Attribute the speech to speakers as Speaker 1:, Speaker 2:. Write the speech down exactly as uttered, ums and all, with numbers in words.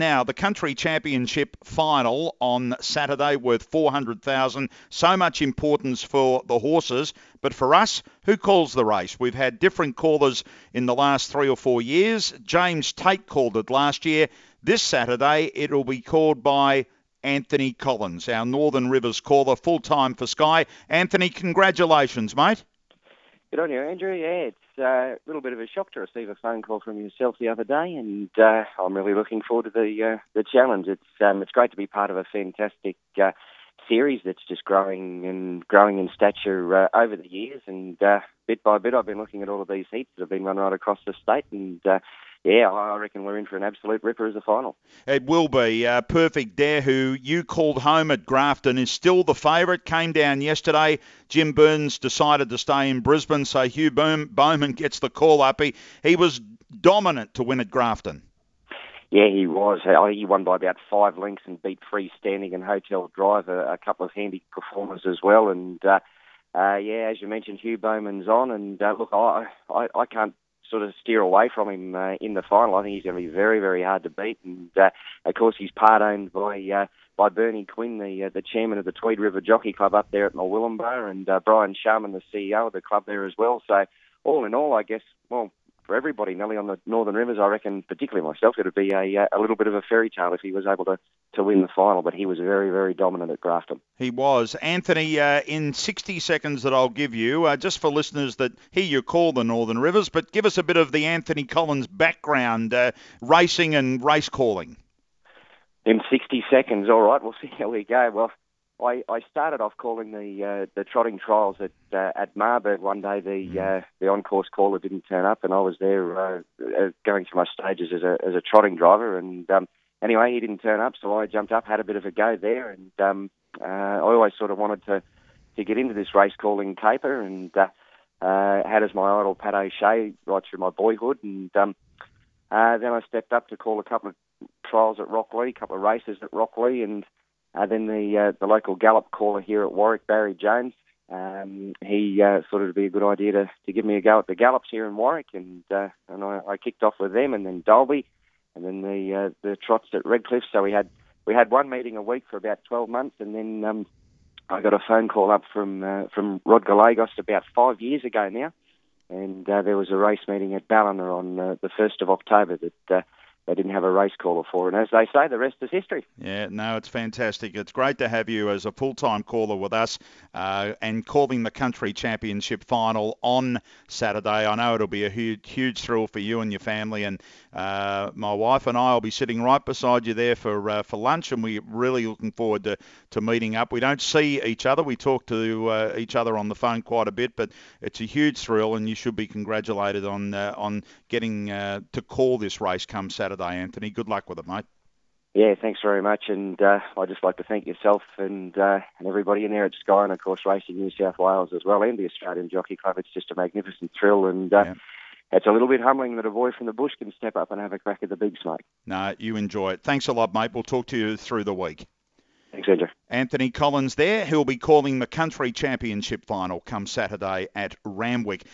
Speaker 1: Now, the Country Championship final on Saturday worth four hundred thousand dollars. So much importance for the horses. But for us, who calls the race? We've had different callers in the last three or four years. James Tate called it last year. This Saturday, it will be called by Anthony Collins, our Northern Rivers caller, full-time for Sky. Anthony, congratulations, mate.
Speaker 2: Good on you, Andrew. Yeah, it's uh, a little bit of a shock to receive a phone call from yourself the other day, and uh, I'm really looking forward to the uh, the challenge. It's um, it's great to be part of a fantastic uh, series that's just growing and growing in stature uh, over the years, and uh, bit by bit I've been looking at all of these heats that have been run right across the state, and uh, yeah, I reckon we're in for an absolute ripper as a final.
Speaker 1: It will be. Uh, Perfect Dare, who you called home at Grafton, is still the favourite. Came down yesterday. Jim Burns decided to stay in Brisbane, so Hugh Bowman gets the call up. He, he was dominant to win at Grafton.
Speaker 2: Yeah, he was. I think he won by about five lengths and beat Freestanding and Hotel Drive, a, a couple of handy performers as well. And, uh, uh, yeah, as you mentioned, Hugh Bowman's on. And, uh, look, I, I, I can't sort of steer away from him uh, in the final. I think he's going to be very, very hard to beat. And, uh, of course, he's part owned by uh, by Bernie Quinn, the uh, the chairman of the Tweed River Jockey Club up there at Mulwillumbah, and uh, Brian Sharman, the C E O of the club there as well. So, all in all, I guess, well, for everybody, Nelly, on the Northern Rivers, I reckon, particularly myself, it would be a, a little bit of a fairy tale if he was able to, to win the final, but he was very, very dominant at Grafton.
Speaker 1: He was. Anthony, uh, in sixty seconds that I'll give you, uh, just for listeners that hear you call the Northern Rivers, but give us a bit of the Anthony Collins background, uh, racing and race calling.
Speaker 2: In sixty seconds, all right, we'll see how we go. Well, I, I started off calling the uh, the trotting trials at uh, at Marburg one day. The mm. uh, the on-course caller didn't turn up, and I was there uh, going through my stages as a as a trotting driver. And um, anyway, he didn't turn up, so I jumped up, had a bit of a go there, and um, uh, I always sort of wanted to, to get into this race calling caper, and uh, uh, had as my idol Pat O'Shea right through my boyhood, and um, uh, then I stepped up to call a couple of trials at Rocklea, a couple of races at Rocklea, and Uh, then the uh, the local gallop caller here at Warwick, Barry Jones, um, he uh, thought it would be a good idea to, to give me a go at the gallops here in Warwick, and uh, and I, I kicked off with them, and then Dolby, and then the uh, the trots at Redcliffe. So we had we had one meeting a week for about twelve months, and then um, I got a phone call up from uh, from Rod Gallegos about five years ago now, and uh, there was a race meeting at Ballina on uh, the first of October that. Uh, They didn't have a race caller for, and as they say, the rest is history.
Speaker 1: Yeah, no, it's fantastic. It's great to have you as a full-time caller with us uh, and calling the Country Championship final on Saturday. I know it'll be a huge, huge thrill for you and your family, and uh, my wife and I will be sitting right beside you there for uh, for lunch, and we're really looking forward to, to meeting up. We don't see each other. We talk to uh, each other on the phone quite a bit, but it's a huge thrill, and you should be congratulated on uh, on getting uh, to call this race come Saturday. Anthony, good luck with it, mate.
Speaker 2: Yeah, thanks very much, and uh, I'd just like to thank yourself and uh, and everybody in there at Sky, and of course Racing New South Wales as well, and the Australian Jockey Club. It's just a magnificent thrill, and uh, yeah. It's a little bit humbling that a boy from the bush can step up and have a crack at the big smoke.
Speaker 1: No, you enjoy it. Thanks a lot, mate. We'll talk to you through the week.
Speaker 2: Thanks, Andrew.
Speaker 1: Anthony Collins there. He'll be calling the Country Championship final come Saturday at Randwick.